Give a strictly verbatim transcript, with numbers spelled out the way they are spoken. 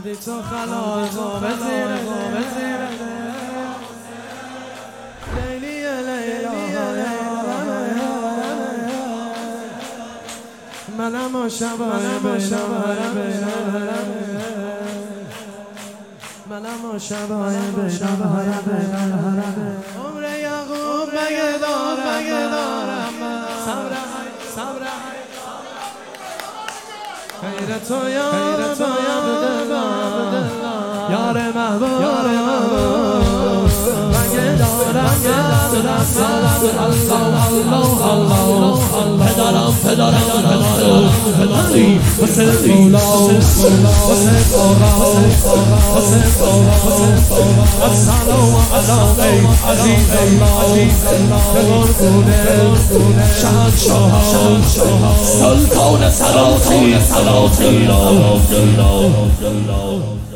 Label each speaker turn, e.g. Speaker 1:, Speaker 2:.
Speaker 1: بودی تو خلاقا به زیر به زیر لیلی لیلا منم و شبای بینم منم و شبای بینم عمر یعقوب مگه دارم مگه دارم صبر صبر خیر تو یار تو یار محبوب یار محبوب مگه دارم دارم الله الله الله پدرم پدرم پدرم واسه مولا واسه آقا واسه السلام علیکم عزیز الله قربونه شهنشاه سلطان سلاطین سلاطین